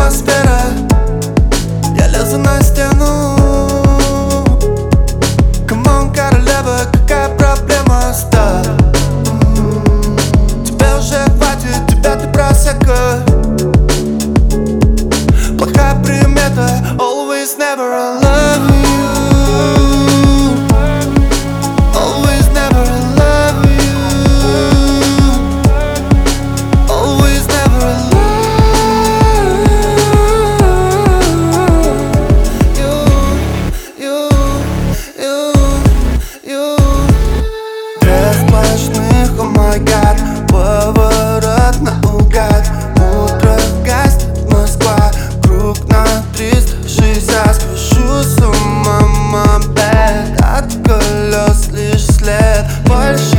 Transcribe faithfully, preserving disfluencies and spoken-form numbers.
атмосфера. Я лезу на стену. Камон, королева, какая проблема? Стоп. Тебе уже хватит, тебя ты просека. Плохая примета. Always, never, I love you. Always, never, I love you. Always, never, I love you. You, you, you, you. Две сплошных, oh my god. Поворот наугад. Утро гаснет Москва. Круг на триста шестьдесят. Схожу с ума, my bad. От колес лишь след. Больше